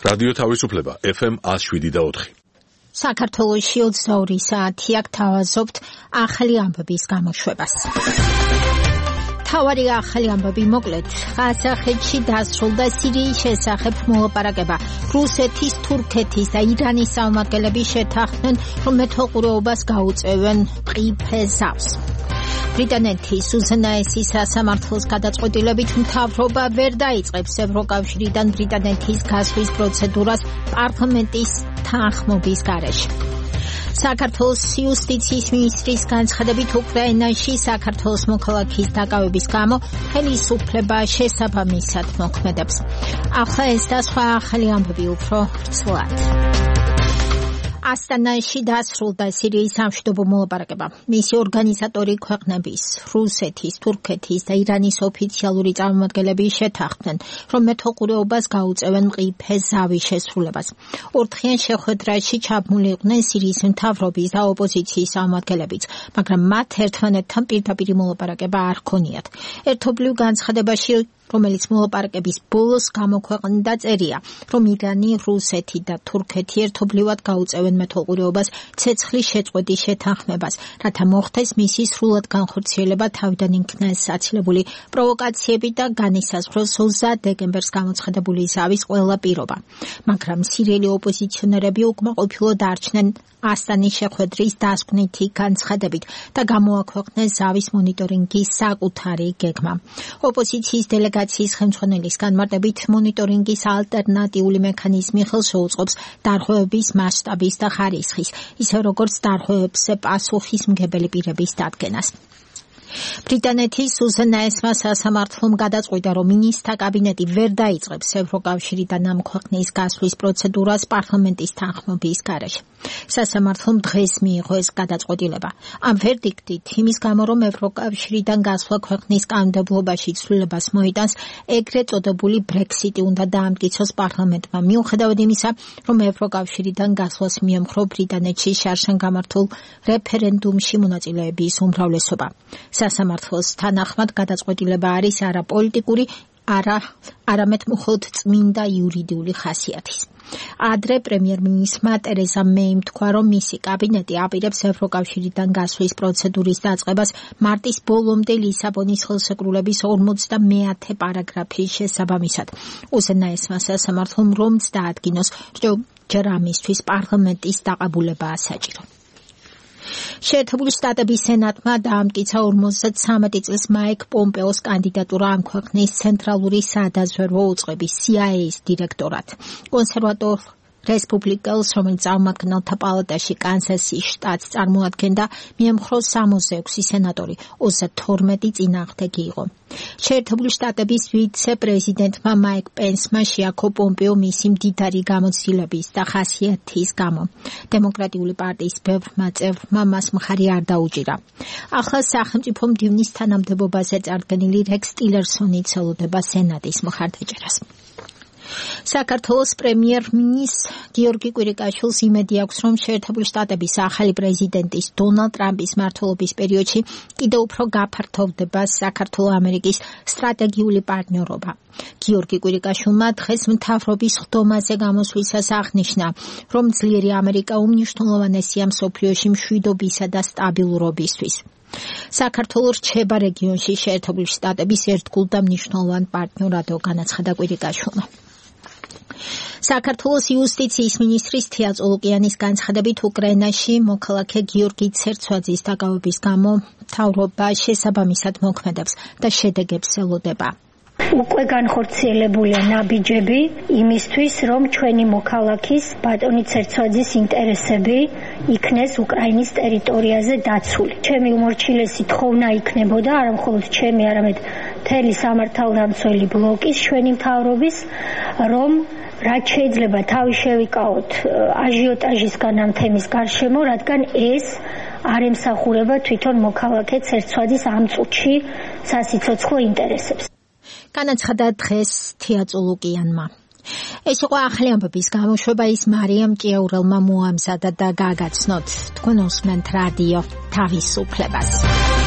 რადიო თავისუფლება FM 107.4. საქართველოში 22 საათი აქ თავაზობთ ახალი ამბების გამოშვებას. თავარი ახალი ამბები მოკლედ. ყაზახეთში დასრულდა სირიის შესახებ მოლაპარაკება. რუსეთის, თურქეთის და ირანის წარმომადგენლები შეთანხმდნენ, რომ მეთვალყურეობას გაუწევენ მყიფე ზავს. ბრიტანეთის უზენაესი სასამართლოს გადაწყვეტილებით მთავრობა ვერ დაიწყებს ევროკავშირიდან ბრიტანეთის გასვლის პროცედურას პარლამენტის თანხმობის გარეშე. საქართველოს იუსტიციის მინისტრის განცხადებით უკრაინაში საქართველოს მოქალაქის დაკავების გამო ხელისუფლება შესაბამისად მოქმედებს. ახლა ეს და სხვა ახალი ამბები უფრო ვრცლად. ასტანაში დასრულდა სირიის სამშვიდობო მოლაპარაკება. მისი ორგანიზატორი ქვეყნების რუსეთის, თურქეთის და ირანის ოფიციალური წარმომადგენლები შეთანხმდნენ, რომ მეთვალყურეობას გაუწევენ მყიფე ზავის შესრულებას. ორდღიან შეხვედრაში ჩაბმული იყვნენ სირიის მთავრობის და ოპოზიციის წარმომადგენლებიც, მაგრამ მათ ერთმანეთთან პირდაპირ მოლაპარაკება არ ჰქონიათ. ერთობლივ განცხადებაში, რომელიც მოლაპარაკების ბოლოს გამოქვეყნდა, წერია, რომ ირანი, რუსეთი და თურქეთი ერთობლივად გაუწევენ მეთვალყურეობას ცეცხლის შეწყვეტის შეთანხმებას, რათა მოხდეს მისი სრულად განხორციელება, თავიდან იქნეს აცილებული პროვოკაციები და განისაზღვროს 20 დეკემბერს გამოცხადებული ზავის ყველა პირობა. მაგრამ სირიელი ოპოზიციონერები უკმაყოფილო დარჩნენ ასტანის შეხვედრის დასკვნითი განცხადებით და გამოაქვეყნეს ზავის მონიტორინგის საკუთარი გეგმა. ოპოზიციის დელეგაციის ხელმძღვანელის განმარტებით, მონიტორინგის ალტერნატიული მექანიზმი ხელს შეუწყობს დარღვევების მასშტაბის და ხარისხის, ისე როგორც დარღვევებზე პასუხისმგებელი პირების დადგენას. ბრიტანეთის უზენაესმა სასამართლომ გადაწყვიტა, რომ მინისტრთა კაბინეტი ვერ დაიწყებს ევროკავშირიდან ამ ქვეყნის გასვლის პროცედურას პარლამენტის თანხმობის გარეშე. სასამართლომ დღეს მიიღო ეს გადაწყვეტილება. ამ ვერდიქტით იმის გამო, რომ ევროკავშირიდან გასვლა ქვეყნის კანონმდებლობაში ცვლილებას მოიტანს, ეგრეთ წოდებული ბრექსიტი უნდა დაამტკიცოს პარლამენტმა, მიუხედავად იმისა, რომ ევროკავშირიდან გასვლას მიემხრო ბრიტანეთში შარშან გამართულ რეფერენდუმში მონაწილეების უმრავლესობა. სასამართლოს თანახმად გადაწყვეტილება არის არა პოლიტიკური, არამედ მხოლოდ წმინდა იურიდიული ხასიათის. ადრე პრემიერ-მინისტრმა ტერეზა მეიმ თქვა, რომ მისი კაბინეტი აპირებს ევროკავშირიდან გასვლის პროცედურის დაწყებას მარტის ბოლომდე ლისაბონის ხელშეკრულების 50 პარაგრაფის შესაბამისად. უზენაესმა სასამართლომ რომც დაადგინოს, ჯერ ამისთვის პარლამენტის დაყაბულებაა საჭირო. შეერთებული შტატების სენატმა დაამტკიცა 53 წლის მაიკ პომპეოს კანდიდატურა ამ ქვეყნის ცენტრალური სადაზვერვო უწყების CIA-ის დირექტორად. კონსერვატორ რესპუბლიკელს, რომელიც წარმომადგენელთა პალატაში კანსასის შტატს წარმოადგენდა, მიემხრო 66 სენატორი, 32 წინააღმდეგი იყო. შეერთებული შტატების ვიცე-პრეზიდენტმა მაიკ პენსმა შეაქო პომპეო მისი მდიდარი გამოცდილების და ხასიათის გამო. დემოკრატიული პარტიის ბევრმა წევრმა მას მხარი არ დაუჭირა. ახლა სახელმწიფო მდივნის თანამდებობაზე წარდგენილი რექს ტილერსონი ელოდება სენატის მხარდაჭერას. საქართველოს პრემიერ-მინისტრ გიორგი კვირიკაშვილს იმედი აქვს, რომ შეერთებული შტატების ახალი პრეზიდენტის დონალდ ტრამპის მმართველობის პერიოდში კიდევ უფრო გაფართოვდება საქართველო-ამერიკის სტრატეგიული პარტნიორობა. გიორგი კვირიკაშვილმა დღეს მთავრობის ხდომაზე გამოსვლისას აღნიშნა, რომ ძლიერი ამერიკა უმნიშვნელოვანესია მსოფლიოში მშვიდობისა და სტაბილურობისთვის. საქართველო რჩება რეგიონში შეერთებული შტატების ერთგულ და მნიშვნელოვან პარტნიორად, განაცხადა კვირიკაშვილმა. საქართველოს იუსტიციის მინისტრის თია წოლუკიანის განცხადებით, უკრაინაში მოქალაქე გიორგი ცერცვაძის დაკავების გამო მთავრობა შესაბამისად მოქმედებს და შედეგებს ელოდება. უკვე განხორციელებულია ნაბიჯები იმისთვის, რომ ჩვენი მოქალაქის ბატონი ცერცვაძის ინტერესები იქნეს უკრაინის ტერიტორიაზე დაცული. ჩემი უმორჩილესი თხოვნა იქნებოდა არა მხოლოდ ჩემი, არამედ მთელი სამართალდამცველი ბლოკის ჩვენი მთავრობის, რომ რაც შეიძლება თავი შევიკავოთ აჟიოტაჟისგან ამ თემის გარშემო, რადგან ეს არ ემსახურება თვითონ მოქალაქე ცერცვაძის ამ წუთში სასიცოცხლო ინტერესებს. განაცხადა დღეს თია წოლუკიანმა. ეს იყო ახალი ამბების გამოშვება, ის მარიამ ჭიაურელმა მოამზადა და გაგაცნოთ. თქვენ უსმენთ რადიო თავისუფლებას.